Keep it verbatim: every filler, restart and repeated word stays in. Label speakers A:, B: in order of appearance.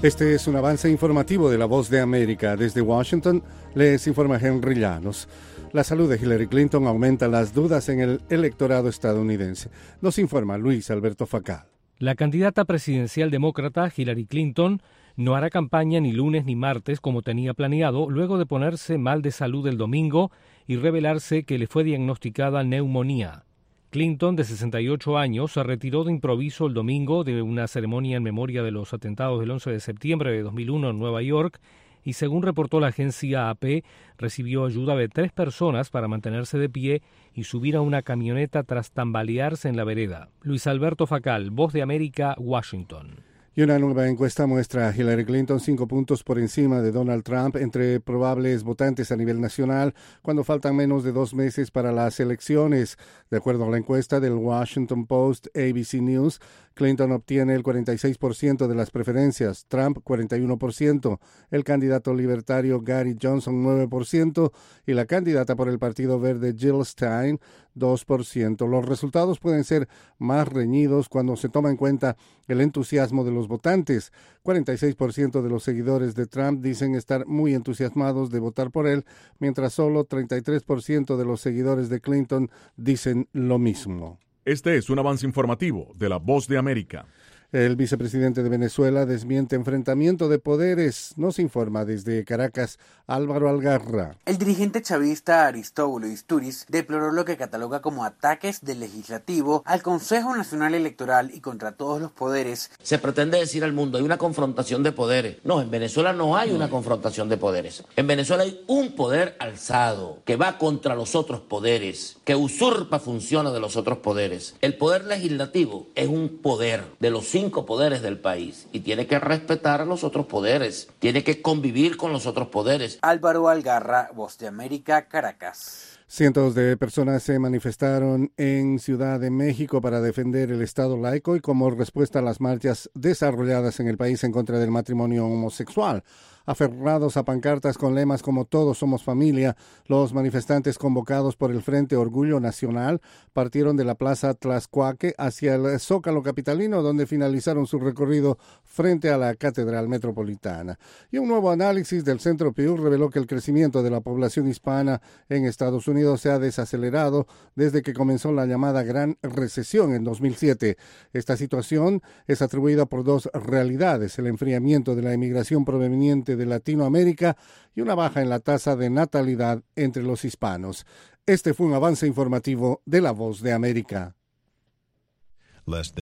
A: Este es un avance informativo de La Voz de América. Desde Washington les informa Henry Llanos. La salud de Hillary Clinton aumenta las dudas en el electorado estadounidense. Nos informa Luis Alberto Facal.
B: La candidata presidencial demócrata Hillary Clinton no hará campaña ni lunes ni martes como tenía planeado, luego de ponerse mal de salud el domingo y revelarse que le fue diagnosticada neumonía. Clinton, de sesenta y ocho años, se retiró de improviso el domingo de una ceremonia en memoria de los atentados del once de septiembre de dos mil uno en Nueva York y, según reportó la agencia A P, recibió ayuda de tres personas para mantenerse de pie y subir a una camioneta tras tambalearse en la vereda. Luis Alberto Facal, Voz de América, Washington.
A: Y una nueva encuesta muestra a Hillary Clinton cinco puntos por encima de Donald Trump entre probables votantes a nivel nacional cuando faltan menos de dos meses para las elecciones. De acuerdo a la encuesta del Washington Post A B C News, Clinton obtiene el cuarenta y seis por ciento de las preferencias, Trump cuarenta y uno por ciento, el candidato libertario Gary Johnson nueve por ciento y la candidata por el Partido Verde Jill Stein dos por ciento. Los resultados pueden ser más reñidos cuando se toma en cuenta el entusiasmo de los votantes. cuarenta y seis por ciento de los seguidores de Trump dicen estar muy entusiasmados de votar por él, mientras solo treinta y tres por ciento de los seguidores de Clinton dicen lo mismo.
C: Este es un avance informativo de La Voz de América.
A: El vicepresidente de Venezuela desmiente enfrentamiento de poderes. Nos informa desde Caracas Álvaro Algarra.
D: El dirigente chavista Aristóbulo Isturiz deploró lo que cataloga como ataques del legislativo al Consejo Nacional Electoral y contra todos los poderes.
E: Se pretende decir al mundo, hay una confrontación de poderes. No, en Venezuela no hay una confrontación de poderes. En Venezuela hay un poder alzado que va contra los otros poderes, que usurpa funciones de los otros poderes. El poder legislativo es un poder de los cinco cinco poderes del país y tiene que respetar a los otros poderes, tiene que convivir con los otros poderes.
D: Álvaro Algarra, Voz de América, Caracas.
A: Cientos de personas se manifestaron en Ciudad de México para defender el Estado laico y como respuesta a las marchas desarrolladas en el país en contra del matrimonio homosexual. Aferrados a pancartas con lemas como Todos somos familia, los manifestantes convocados por el Frente Orgullo Nacional partieron de la Plaza Tlaxcuaque hacia el Zócalo capitalino, donde finalizaron su recorrido frente a la Catedral Metropolitana. Y un nuevo análisis del Centro Pew reveló que el crecimiento de la población hispana en Estados Unidos se ha desacelerado desde que comenzó la llamada Gran Recesión en dos mil siete. Esta situación es atribuida por dos realidades: el enfriamiento de la inmigración proveniente de Latinoamérica y una baja en la tasa de natalidad entre los hispanos. Este fue un avance informativo de La Voz de América.